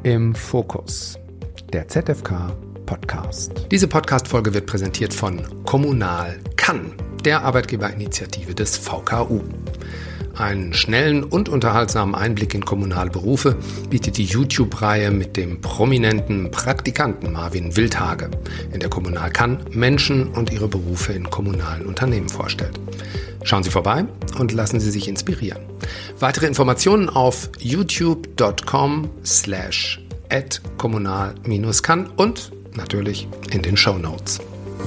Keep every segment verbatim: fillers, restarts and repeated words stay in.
im Fokus, der Z F K Podcast. Diese Podcast-Folge wird präsentiert von Kommunal kann, der Arbeitgeberinitiative des V K U. Einen schnellen und unterhaltsamen Einblick in kommunale Berufe bietet die YouTube-Reihe mit dem prominenten Praktikanten Marvin Wildhage, in der Kommunal kann Menschen und ihre Berufe in kommunalen Unternehmen vorstellt. Schauen Sie vorbei und lassen Sie sich inspirieren. Weitere Informationen auf youtube.com slash at kommunal kann und natürlich in den Shownotes.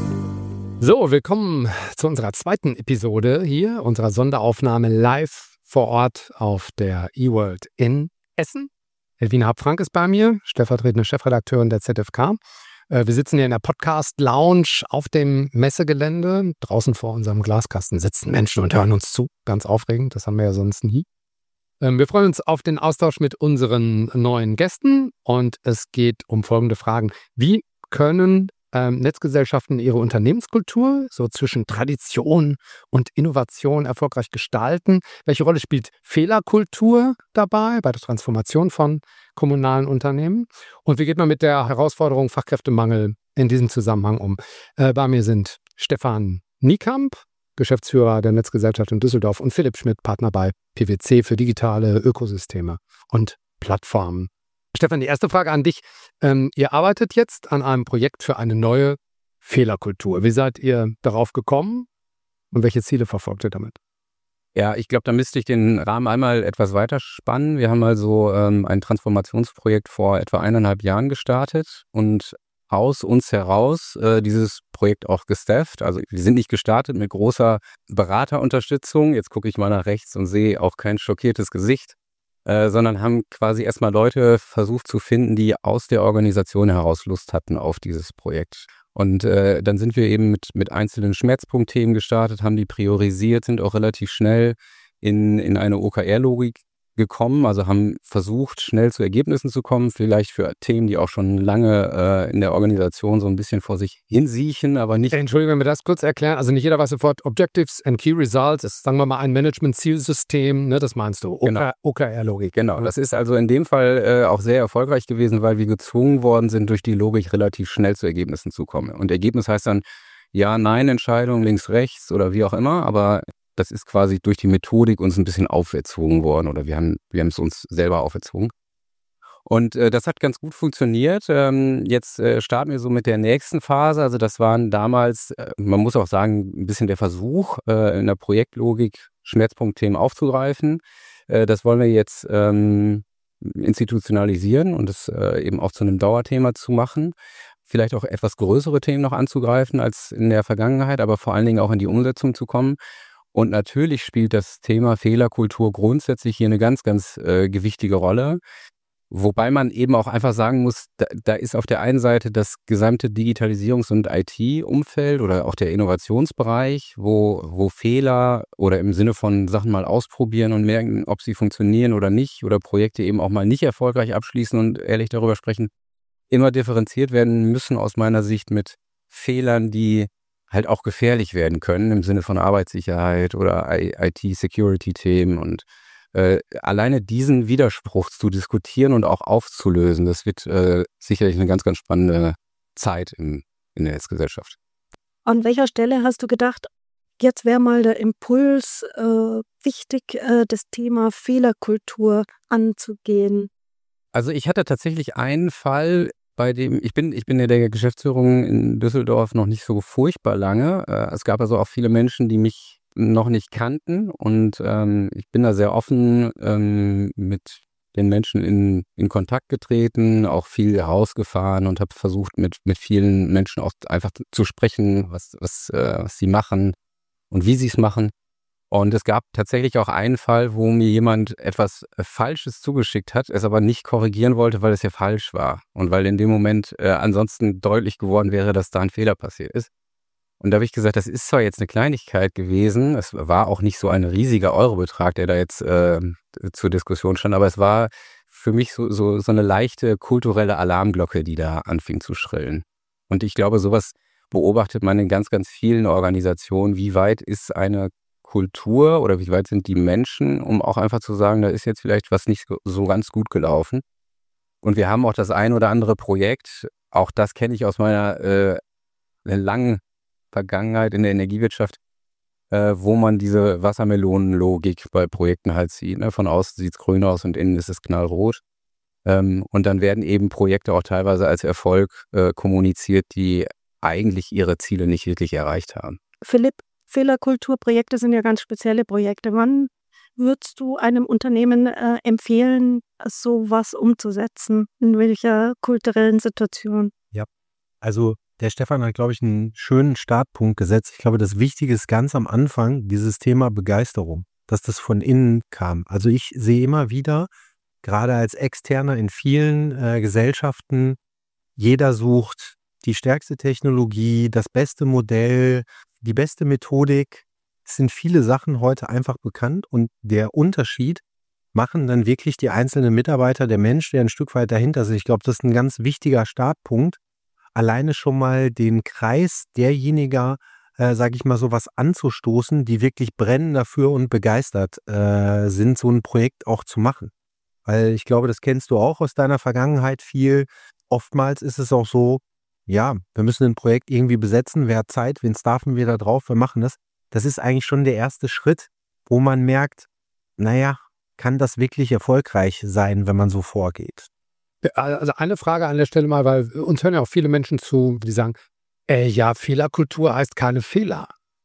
So, willkommen zu unserer zweiten Episode hier, unserer Sonderaufnahme live vor Ort auf der eWorld in Essen. Elvina Happ-Frank ist bei mir, stellvertretende Chefredakteurin der Z F K. Wir sitzen hier in der Podcast-Lounge auf dem Messegelände. Draußen vor unserem Glaskasten sitzen Menschen und hören uns zu. Ganz aufregend, das haben wir ja sonst nie. Wir freuen uns auf den Austausch mit unseren neuen Gästen und es geht um folgende Fragen. Wie können ähm, Netzgesellschaften ihre Unternehmenskultur so zwischen Tradition und Innovation erfolgreich gestalten? Welche Rolle spielt Fehlerkultur dabei bei der Transformation von kommunalen Unternehmen? Und wie geht man mit der Herausforderung Fachkräftemangel in diesem Zusammenhang um? Äh, bei mir sind Stefan Niekamp, Geschäftsführer der Netzgesellschaft in Düsseldorf, und Philipp Schmidt, Partner bei P W C für digitale Ökosysteme und Plattformen. Stefan, die erste Frage an dich. Ähm, ihr arbeitet jetzt an einem Projekt für eine neue Fehlerkultur. Wie seid ihr darauf gekommen und welche Ziele verfolgt ihr damit? Ja, ich glaube, da müsste ich den Rahmen einmal etwas weiter spannen. Wir haben also ähm, ein Transformationsprojekt vor etwa eineinhalb Jahren gestartet und aus uns heraus äh, dieses Projekt auch gestafft. Also wir sind nicht gestartet mit großer Beraterunterstützung. Jetzt gucke ich mal nach rechts und sehe auch kein schockiertes Gesicht, äh, sondern haben quasi erstmal Leute versucht zu finden, die aus der Organisation heraus Lust hatten auf dieses Projekt. Und äh, dann sind wir eben mit, mit einzelnen Schmerzpunktthemen gestartet, haben die priorisiert, sind auch relativ schnell in, in eine O K R-Logik gekommen, also haben versucht, schnell zu Ergebnissen zu kommen, vielleicht für Themen, die auch schon lange äh, in der Organisation so ein bisschen vor sich hinsiechen, aber nicht... Entschuldigung, wenn wir das kurz erklären, also nicht jeder weiß sofort, Objectives and Key Results ist, sagen wir mal, ein Management-Zielsystem, ne, das meinst du, O K R-Logik. Genau, das ist also in dem Fall äh, auch sehr erfolgreich gewesen, weil wir gezwungen worden sind, durch die Logik relativ schnell zu Ergebnissen zu kommen. Und Ergebnis heißt dann Ja-Nein-Entscheidung, links-rechts oder wie auch immer, aber das ist quasi durch die Methodik uns ein bisschen auferzogen worden oder wir haben wir haben es uns selber auferzogen. Und äh, das hat ganz gut funktioniert. Ähm, jetzt äh, starten wir so mit der nächsten Phase. Also das waren damals, äh, man muss auch sagen, ein bisschen der Versuch, äh, in der Projektlogik Schmerzpunktthemen aufzugreifen. Äh, das wollen wir jetzt ähm, institutionalisieren und es äh, eben auch zu einem Dauerthema zu machen. Vielleicht auch etwas größere Themen noch anzugreifen als in der Vergangenheit, aber vor allen Dingen auch in die Umsetzung zu kommen. Und natürlich spielt das Thema Fehlerkultur grundsätzlich hier eine ganz, ganz äh, gewichtige Rolle. Wobei man eben auch einfach sagen muss, da, da ist auf der einen Seite das gesamte Digitalisierungs- und I T-Umfeld oder auch der Innovationsbereich, wo, wo Fehler oder im Sinne von Sachen mal ausprobieren und merken, ob sie funktionieren oder nicht oder Projekte eben auch mal nicht erfolgreich abschließen und ehrlich darüber sprechen, immer differenziert werden müssen aus meiner Sicht mit Fehlern, die halt auch gefährlich werden können im Sinne von Arbeitssicherheit oder I T-Security-Themen und äh, alleine diesen Widerspruch zu diskutieren und auch aufzulösen, das wird äh, sicherlich eine ganz, ganz spannende Zeit im, in der Netzgesellschaft. An welcher Stelle hast du gedacht, jetzt wäre mal der Impuls äh, wichtig, äh, das Thema Fehlerkultur anzugehen? Also ich hatte tatsächlich einen Fall, bei dem, ich bin, ich bin in der Geschäftsführung in Düsseldorf noch nicht so furchtbar lange. Äh, es gab also auch viele Menschen, die mich noch nicht kannten und ähm, ich bin da sehr offen ähm, mit den Menschen in, in Kontakt getreten, auch viel rausgefahren und habe versucht, mit, mit vielen Menschen auch einfach zu sprechen, was, was, äh, was sie machen und wie sie es machen. Und es gab tatsächlich auch einen Fall, wo mir jemand etwas Falsches zugeschickt hat, es aber nicht korrigieren wollte, weil es ja falsch war. Und weil in dem Moment äh, ansonsten deutlich geworden wäre, dass da ein Fehler passiert ist. Und da habe ich gesagt, das ist zwar jetzt eine Kleinigkeit gewesen, es war auch nicht so ein riesiger Eurobetrag, der da jetzt äh, zur Diskussion stand, aber es war für mich so, so, so eine leichte kulturelle Alarmglocke, die da anfing zu schrillen. Und ich glaube, sowas beobachtet man in ganz, ganz vielen Organisationen. Wie weit ist eine Kultur oder wie weit sind die Menschen, um auch einfach zu sagen, da ist jetzt vielleicht was nicht so ganz gut gelaufen. Und wir haben auch das ein oder andere Projekt, auch das kenne ich aus meiner äh, langen Vergangenheit in der Energiewirtschaft, äh, wo man diese Wassermelonenlogik bei Projekten halt sieht. Ne? Von außen sieht es grün aus und innen ist es knallrot. Ähm, und dann werden eben Projekte auch teilweise als Erfolg äh, kommuniziert, die eigentlich ihre Ziele nicht wirklich erreicht haben. Philipp, Fehlerkulturprojekte sind ja ganz spezielle Projekte. Wann würdest du einem Unternehmen äh, empfehlen, sowas umzusetzen? In welcher kulturellen Situation? Ja, also der Stefan hat, glaube ich, einen schönen Startpunkt gesetzt. Ich glaube, das Wichtige ist ganz am Anfang dieses Thema Begeisterung, dass das von innen kam. Also ich sehe immer wieder, gerade als Externer in vielen äh, Gesellschaften, jeder sucht die stärkste Technologie, das beste Modell, die beste Methodik. Es sind viele Sachen heute einfach bekannt und der Unterschied machen dann wirklich die einzelnen Mitarbeiter, der Mensch, der ein Stück weit dahinter ist. Ich glaube, das ist ein ganz wichtiger Startpunkt, alleine schon mal den Kreis derjenigen, äh, sage ich mal, sowas anzustoßen, die wirklich brennen dafür und begeistert äh, sind, so ein Projekt auch zu machen. Weil ich glaube, das kennst du auch aus deiner Vergangenheit viel. Oftmals ist es auch so, ja, wir müssen ein Projekt irgendwie besetzen, wer hat Zeit, wen staffen wir da drauf, wir machen das. Das ist eigentlich schon der erste Schritt, wo man merkt, naja, kann das wirklich erfolgreich sein, wenn man so vorgeht? Also eine Frage an der Stelle mal, weil uns hören ja auch viele Menschen zu, die sagen, äh, ja, Fehlerkultur heißt keine Fehler.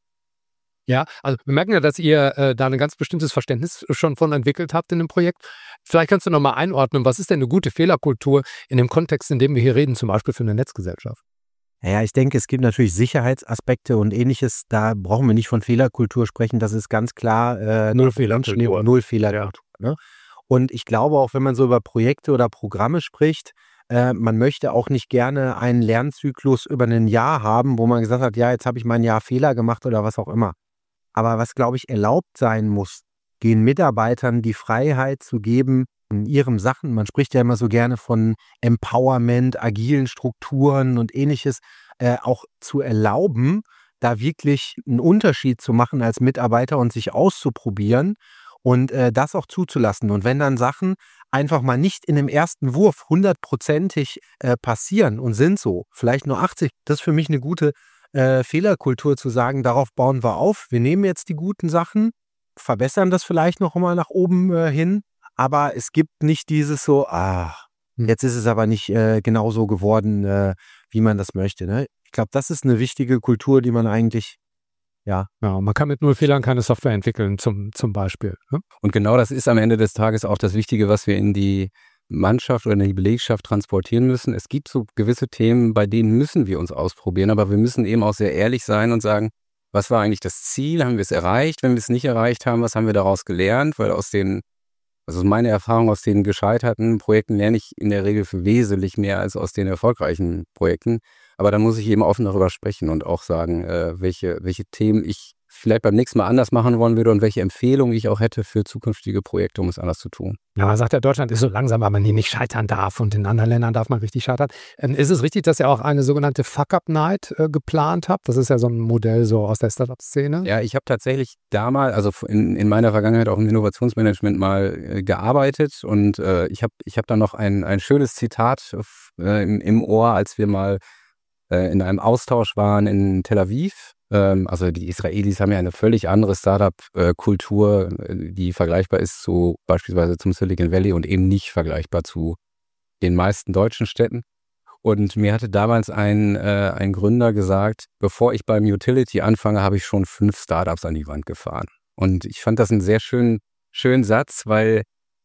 Ja, also wir merken ja, dass ihr äh, da ein ganz bestimmtes Verständnis schon von entwickelt habt in dem Projekt. Vielleicht kannst du noch mal einordnen, was ist denn eine gute Fehlerkultur in dem Kontext, in dem wir hier reden, zum Beispiel für eine Netzgesellschaft? Naja, ich denke, es gibt natürlich Sicherheitsaspekte und Ähnliches. Da brauchen wir nicht von Fehlerkultur sprechen. Das ist ganz klar äh, Null Fehlerkultur. Null Fehlerkultur. Ja. Ne? Und ich glaube auch, wenn man so über Projekte oder Programme spricht, äh, man möchte auch nicht gerne einen Lernzyklus über ein Jahr haben, wo man gesagt hat, ja, jetzt habe ich mal ein Jahr Fehler gemacht oder was auch immer. Aber was, glaube ich, erlaubt sein muss, den Mitarbeitern die Freiheit zu geben, in ihren Sachen, man spricht ja immer so gerne von Empowerment, agilen Strukturen und Ähnliches, äh, auch zu erlauben, da wirklich einen Unterschied zu machen als Mitarbeiter und sich auszuprobieren und äh, das auch zuzulassen. Und wenn dann Sachen einfach mal nicht in dem ersten Wurf hundertprozentig äh, passieren und sind so, vielleicht nur achtzig, das ist für mich eine gute äh, Fehlerkultur zu sagen, darauf bauen wir auf. Wir nehmen jetzt die guten Sachen, verbessern das vielleicht noch mal nach oben äh, hin, aber es gibt nicht dieses so, ah, jetzt ist es aber nicht äh, genau so geworden, äh, wie man das möchte. Ne? Ich glaube, das ist eine wichtige Kultur, die man eigentlich, ja. Ja, man kann mit null Fehlern keine Software entwickeln, zum, zum Beispiel. Ne? Und genau das ist am Ende des Tages auch das Wichtige, was wir in die Mannschaft oder in die Belegschaft transportieren müssen. Es gibt so gewisse Themen, bei denen müssen wir uns ausprobieren, aber wir müssen eben auch sehr ehrlich sein und sagen, was war eigentlich das Ziel? Haben wir es erreicht? Wenn wir es nicht erreicht haben, was haben wir daraus gelernt? Weil aus den, also meine Erfahrung aus den gescheiterten Projekten lerne ich in der Regel für wesentlich mehr als aus den erfolgreichen Projekten. Aber dann muss ich eben offen darüber sprechen und auch sagen, äh, welche, welche Themen ich vielleicht beim nächsten Mal anders machen wollen würde und welche Empfehlungen ich auch hätte für zukünftige Projekte, um es anders zu tun. Ja, man sagt ja, Deutschland ist so langsam, weil man hier nicht scheitern darf und in anderen Ländern darf man richtig scheitern. Ähm, ist es richtig, dass ihr auch eine sogenannte Fuck-Up-Night äh, geplant habt? Das ist ja so ein Modell so aus der Startup-Szene. Ja, ich habe tatsächlich damals, also in, in meiner Vergangenheit auch im Innovationsmanagement mal äh, gearbeitet und äh, ich habe ich hab da noch ein, ein schönes Zitat äh, im, im Ohr, als wir mal äh, in einem Austausch waren in Tel Aviv. Also die Israelis haben ja eine völlig andere Startup-Kultur, die vergleichbar ist zu beispielsweise zum Silicon Valley und eben nicht vergleichbar zu den meisten deutschen Städten. Und mir hatte damals ein, äh, ein Gründer gesagt, bevor ich beim Utility anfange, habe ich schon fünf Startups an die Wand gefahren. Und ich fand das einen sehr schönen, schönen Satz, weil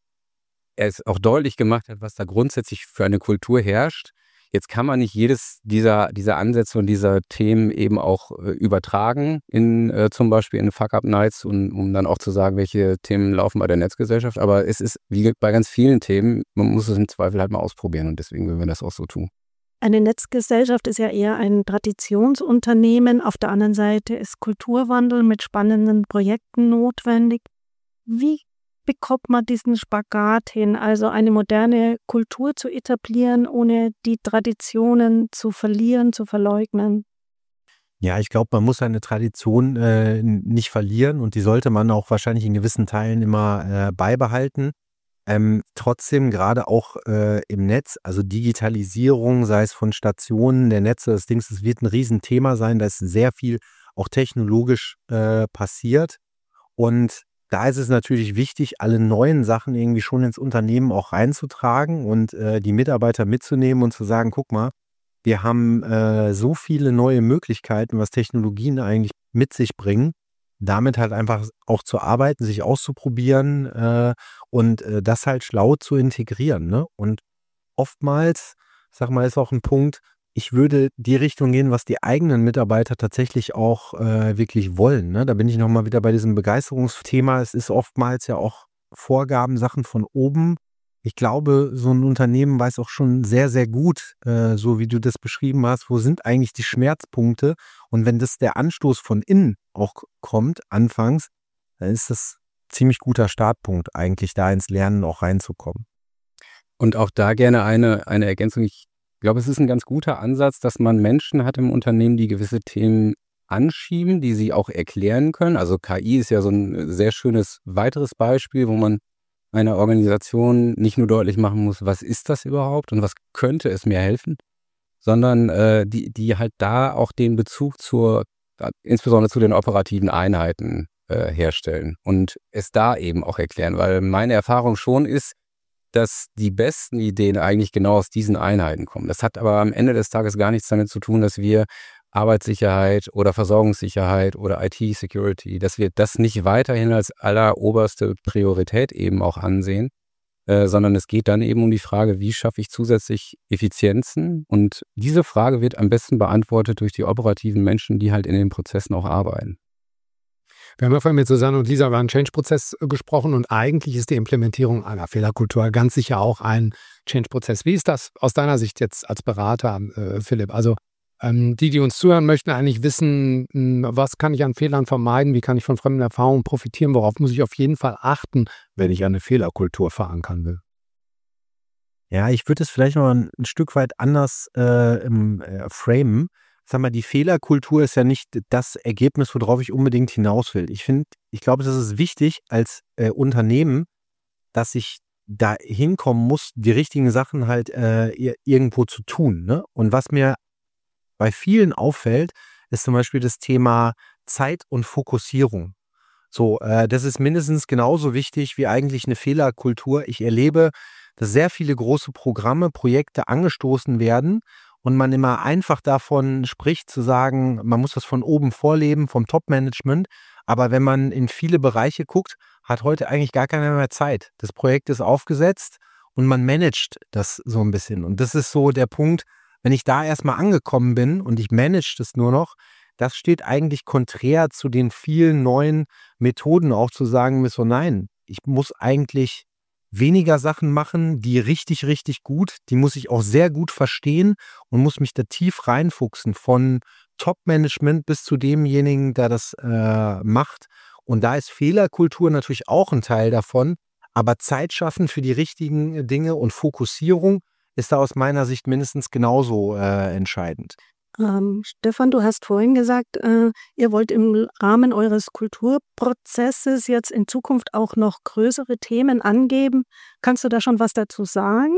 er es auch deutlich gemacht hat, was da grundsätzlich für eine Kultur herrscht. Jetzt kann man nicht jedes dieser, dieser Ansätze und dieser Themen eben auch äh, übertragen in äh, zum Beispiel in Fuck-Up-Nights, um, um dann auch zu sagen, welche Themen laufen bei der Netzgesellschaft. Aber es ist wie bei ganz vielen Themen, man muss es im Zweifel halt mal ausprobieren und deswegen würden wir das auch so tun. Eine Netzgesellschaft ist ja eher ein Traditionsunternehmen. Auf der anderen Seite ist Kulturwandel mit spannenden Projekten notwendig. Wie bekommt man diesen Spagat hin, also eine moderne Kultur zu etablieren, ohne die Traditionen zu verlieren, zu verleugnen? Ja, ich glaube, man muss eine Tradition äh, nicht verlieren und die sollte man auch wahrscheinlich in gewissen Teilen immer äh, beibehalten. ähm, trotzdem gerade auch äh, im Netz, also Digitalisierung, sei es von Stationen der Netze, das Ding, es wird ein Riesenthema sein, da ist sehr viel auch technologisch äh, passiert. Und da ist es natürlich wichtig, alle neuen Sachen irgendwie schon ins Unternehmen auch reinzutragen und äh, die Mitarbeiter mitzunehmen und zu sagen, guck mal, wir haben äh, so viele neue Möglichkeiten, was Technologien eigentlich mit sich bringen, damit halt einfach auch zu arbeiten, sich auszuprobieren äh, und äh, das halt schlau zu integrieren. Ne? Und oftmals, sag mal, ist auch ein Punkt, ich würde die Richtung gehen, was die eigenen Mitarbeiter tatsächlich auch äh, wirklich wollen. Ne? Da bin ich nochmal wieder bei diesem Begeisterungsthema. Es ist oftmals ja auch Vorgaben, Sachen von oben. Ich glaube, so ein Unternehmen weiß auch schon sehr, sehr gut, äh, so wie du das beschrieben hast, wo sind eigentlich die Schmerzpunkte. Und wenn das der Anstoß von innen auch kommt, anfangs, dann ist das ziemlich guter Startpunkt, eigentlich da ins Lernen auch reinzukommen. Und auch da gerne eine, eine Ergänzung. Ich glaube, es ist ein ganz guter Ansatz, dass man Menschen hat im Unternehmen, die gewisse Themen anschieben, die sie auch erklären können. Also K I ist ja so ein sehr schönes weiteres Beispiel, wo man einer Organisation nicht nur deutlich machen muss, was ist das überhaupt und was könnte es mir helfen, sondern äh, die, die halt da auch den Bezug zur, insbesondere zu den operativen Einheiten äh, herstellen und es da eben auch erklären, weil meine Erfahrung schon ist, dass die besten Ideen eigentlich genau aus diesen Einheiten kommen. Das hat aber am Ende des Tages gar nichts damit zu tun, dass wir Arbeitssicherheit oder Versorgungssicherheit oder I T-Security, dass wir das nicht weiterhin als alleroberste Priorität eben auch ansehen, äh, sondern es geht dann eben um die Frage, wie schaffe ich zusätzlich Effizienzen? Und diese Frage wird am besten beantwortet durch die operativen Menschen, die halt in den Prozessen auch arbeiten. Wir haben ja vorhin mit Susanne und Lisa über einen Change-Prozess gesprochen und eigentlich ist die Implementierung einer Fehlerkultur ganz sicher auch ein Change-Prozess. Wie ist das aus deiner Sicht jetzt als Berater, äh, Philipp? Also ähm, die, die uns zuhören, möchten eigentlich wissen, mh, was kann ich an Fehlern vermeiden, wie kann ich von fremden Erfahrungen profitieren, worauf muss ich auf jeden Fall achten, wenn ich eine Fehlerkultur verankern will? Ja, ich würde es vielleicht noch ein, ein Stück weit anders äh, im, äh, framen. Sag mal, die Fehlerkultur ist ja nicht das Ergebnis, worauf ich unbedingt hinaus will. Ich finde, ich glaube, das ist wichtig als äh, Unternehmen, dass ich da hinkommen muss, die richtigen Sachen halt äh, irgendwo zu tun. Ne? Und was mir bei vielen auffällt, ist zum Beispiel das Thema Zeit und Fokussierung. So, äh, das ist mindestens genauso wichtig wie eigentlich eine Fehlerkultur. Ich erlebe, dass sehr viele große Programme, Projekte angestoßen werden und man immer einfach davon spricht, zu sagen, man muss das von oben vorleben, vom Top-Management. Aber wenn man in viele Bereiche guckt, hat heute eigentlich gar keiner mehr Zeit. Das Projekt ist aufgesetzt und man managt das so ein bisschen. Und das ist so der Punkt, wenn ich da erstmal angekommen bin und ich manage das nur noch, das steht eigentlich konträr zu den vielen neuen Methoden, auch zu sagen, so nein, ich muss eigentlich weniger Sachen machen, die richtig, richtig gut, die muss ich auch sehr gut verstehen und muss mich da tief reinfuchsen, von Top-Management bis zu demjenigen, der das äh, macht. Und da ist Fehlerkultur natürlich auch ein Teil davon, aber Zeit schaffen für die richtigen Dinge und Fokussierung ist da aus meiner Sicht mindestens genauso äh, entscheidend. Ähm, Stefan, du hast vorhin gesagt, äh, ihr wollt im Rahmen eures Kulturprozesses jetzt in Zukunft auch noch größere Themen angeben. Kannst du da schon was dazu sagen?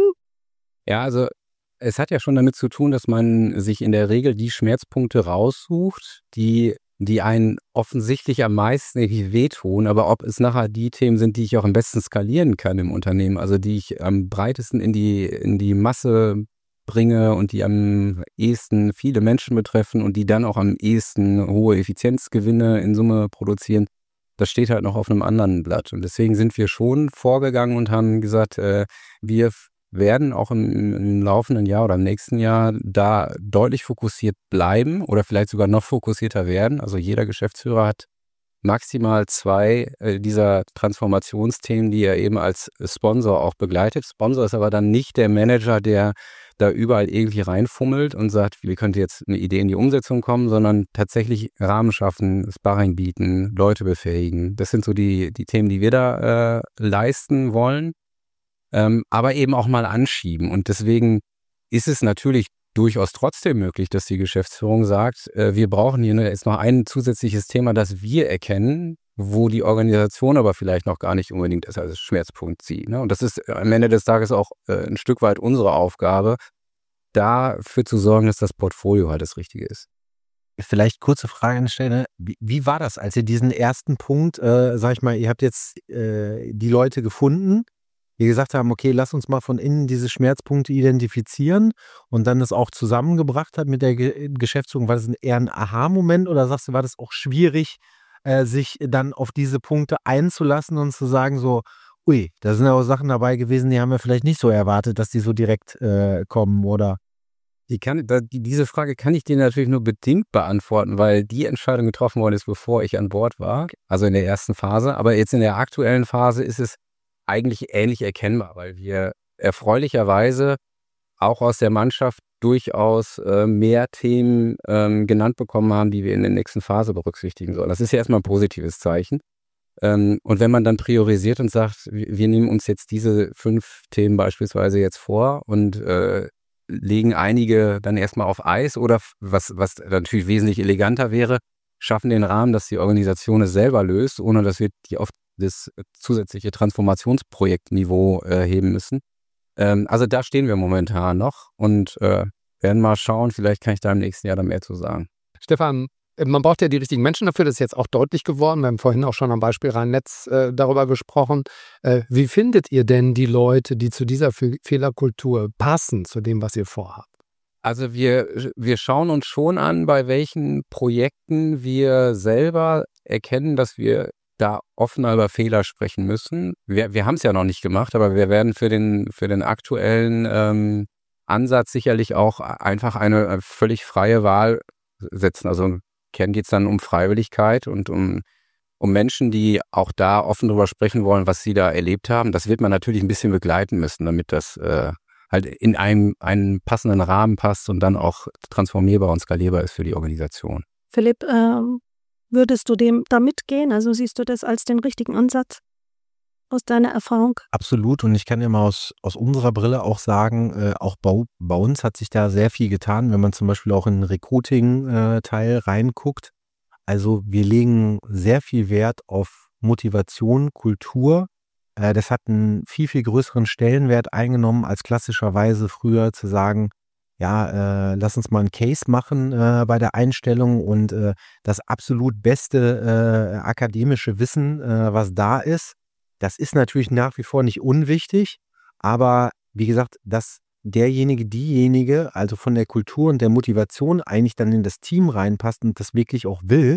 Ja, also es hat ja schon damit zu tun, dass man sich in der Regel die Schmerzpunkte raussucht, die, die einen offensichtlich am meisten irgendwie wehtun, aber ob es nachher die Themen sind, die ich auch am besten skalieren kann im Unternehmen, also die ich am breitesten in die, in die Masse bringe und die am ehesten viele Menschen betreffen und die dann auch am ehesten hohe Effizienzgewinne in Summe produzieren, das steht halt noch auf einem anderen Blatt. Und deswegen sind wir schon vorgegangen und haben gesagt, äh, wir werden auch im, im laufenden Jahr oder im nächsten Jahr da deutlich fokussiert bleiben oder vielleicht sogar noch fokussierter werden. Also jeder Geschäftsführer hat maximal zwei äh, dieser Transformationsthemen, die er eben als Sponsor auch begleitet. Sponsor ist aber dann nicht der Manager, der da überall irgendwie reinfummelt und sagt, wie könnte jetzt eine Idee in die Umsetzung kommen, sondern tatsächlich Rahmen schaffen, Sparring bieten, Leute befähigen. Das sind so die, die Themen, die wir da äh, leisten wollen, ähm, aber eben auch mal anschieben. Und deswegen ist es natürlich durchaus trotzdem möglich, dass die Geschäftsführung sagt, äh, wir brauchen hier jetzt noch ein zusätzliches Thema, das wir erkennen, wo die Organisation aber vielleicht noch gar nicht unbedingt das als Schmerzpunkt sieht. Ne? Und das ist am Ende des Tages auch äh, ein Stück weit unsere Aufgabe, dafür zu sorgen, dass das Portfolio halt das Richtige ist. Vielleicht kurze Frage an der Stelle. Wie, wie war das, als ihr diesen ersten Punkt, äh, sag ich mal, ihr habt jetzt äh, die Leute gefunden, die gesagt haben, okay, lass uns mal von innen diese Schmerzpunkte identifizieren und dann das auch zusammengebracht habt mit der Ge- Geschäftsführung? War das ein, eher ein Aha-Moment oder sagst du, war das auch schwierig, äh, sich dann auf diese Punkte einzulassen und zu sagen so, ui, da sind ja auch Sachen dabei gewesen, die haben wir vielleicht nicht so erwartet, dass die so direkt äh, kommen, oder? Die kann, da, die, diese Frage kann ich dir natürlich nur bedingt beantworten, weil die Entscheidung getroffen worden ist, bevor ich an Bord war, also in der ersten Phase. Aber jetzt in der aktuellen Phase ist es eigentlich ähnlich erkennbar, weil wir erfreulicherweise auch aus der Mannschaft durchaus äh, mehr Themen ähm, genannt bekommen haben, die wir in der nächsten Phase berücksichtigen sollen. Das ist ja erstmal ein positives Zeichen. Ähm, und wenn man dann priorisiert und sagt, wir, wir nehmen uns jetzt diese fünf Themen beispielsweise jetzt vor und äh, legen einige dann erstmal auf Eis oder was, was natürlich wesentlich eleganter wäre, schaffen den Rahmen, dass die Organisation es selber löst, ohne dass wir die auf das zusätzliche Transformationsprojektniveau äh, heben müssen. Ähm, also da stehen wir momentan noch und äh, werden mal schauen, vielleicht kann ich da im nächsten Jahr dann mehr zu sagen. Stefan, man braucht ja die richtigen Menschen dafür, das ist jetzt auch deutlich geworden. Wir haben vorhin auch schon am Beispiel Rhein-Netz äh, darüber gesprochen. Äh, wie findet ihr denn die Leute, die zu dieser Fe- Fehlerkultur passen, zu dem, was ihr vorhabt? Also wir, wir schauen uns schon an, bei welchen Projekten wir selber erkennen, dass wir da offener über Fehler sprechen müssen. Wir, wir haben es ja noch nicht gemacht, aber wir werden für den, für den aktuellen ähm, Ansatz sicherlich auch einfach eine völlig freie Wahl setzen. Also im Kern geht es dann um Freiwilligkeit und um, um Menschen, die auch da offen darüber sprechen wollen, was sie da erlebt haben. Das wird man natürlich ein bisschen begleiten müssen, damit das äh, halt in einem, einen passenden Rahmen passt und dann auch transformierbar und skalierbar ist für die Organisation. Philipp, ähm, würdest du dem da mitgehen? Also siehst du das als den richtigen Ansatz aus deiner Erfahrung? Absolut, und ich kann ja mal aus, aus unserer Brille auch sagen, äh, auch bei, bei uns hat sich da sehr viel getan, wenn man zum Beispiel auch in den Recruiting-Teil reinguckt. Also wir legen sehr viel Wert auf Motivation, Kultur. Äh, das hat einen viel, viel größeren Stellenwert eingenommen, als klassischerweise früher zu sagen, ja, äh, lass uns mal einen Case machen äh, bei der Einstellung und äh, das absolut beste äh, akademische Wissen, äh, was da ist. Das ist natürlich nach wie vor nicht unwichtig, aber wie gesagt, dass derjenige, diejenige, also von der Kultur und der Motivation eigentlich dann in das Team reinpasst und das wirklich auch will,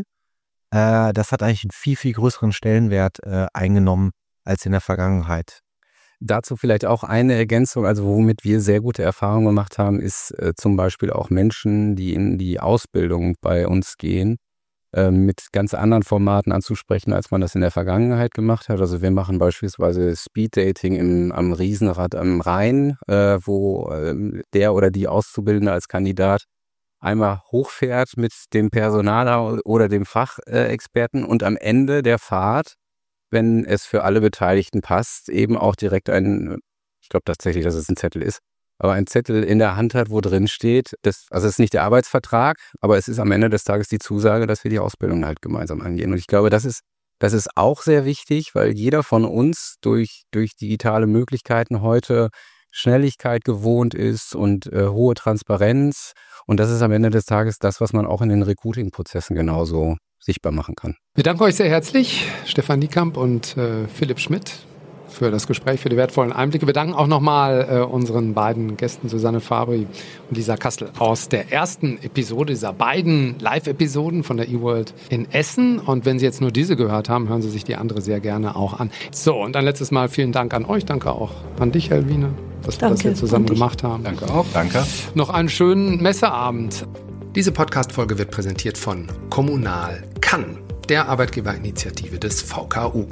äh, das hat eigentlich einen viel, viel größeren Stellenwert äh, eingenommen als in der Vergangenheit. Dazu vielleicht auch eine Ergänzung, also womit wir sehr gute Erfahrungen gemacht haben, ist äh, zum Beispiel auch Menschen, die in die Ausbildung bei uns gehen, äh, mit ganz anderen Formaten anzusprechen, als man das in der Vergangenheit gemacht hat. Also wir machen beispielsweise Speeddating im, am Riesenrad am Rhein, äh, wo äh, der oder die Auszubildende als Kandidat einmal hochfährt mit dem Personaler oder dem Fachexperten und am Ende der Fahrt, wenn es für alle Beteiligten passt, eben auch direkt ein, ich glaube tatsächlich, dass es ein Zettel ist, aber ein Zettel in der Hand hat, wo drin steht, das, also es ist nicht der Arbeitsvertrag, aber es ist am Ende des Tages die Zusage, dass wir die Ausbildung halt gemeinsam angehen. Und ich glaube, das ist, das ist auch sehr wichtig, weil jeder von uns durch, durch digitale Möglichkeiten heute Schnelligkeit gewohnt ist und äh, hohe Transparenz. Und das ist am Ende des Tages das, was man auch in den Recruiting-Prozessen genauso sichtbar machen kann. Wir danken euch sehr herzlich, Stefan Niekamp und äh, Philipp Schmidt, für das Gespräch, für die wertvollen Einblicke. Wir danken auch nochmal äh, unseren beiden Gästen, Susanne Fabri und Lisa Kastel, aus der ersten Episode dieser beiden Live-Episoden von der eWorld in Essen. Und wenn Sie jetzt nur diese gehört haben, hören Sie sich die andere sehr gerne auch an. So, und ein letztes Mal vielen Dank an euch. Danke auch an dich, Helwine, dass wir Danke, das hier zusammen gemacht haben. Danke auch. Danke. Noch einen schönen Messeabend. Diese Podcast-Folge wird präsentiert von Kommunal kann, der Arbeitgeberinitiative des V K U.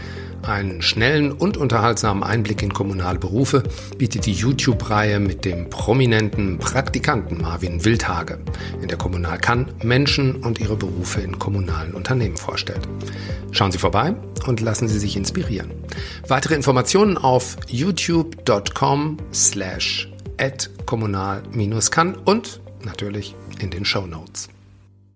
Einen schnellen und unterhaltsamen Einblick in kommunale Berufe bietet die YouTube-Reihe mit dem prominenten Praktikanten Marvin Wildhage, in der Kommunal kann Menschen und ihre Berufe in kommunalen Unternehmen vorstellt. Schauen Sie vorbei und lassen Sie sich inspirieren. Weitere Informationen auf youtube.com slash at kommunal-kann und natürlich in den Shownotes.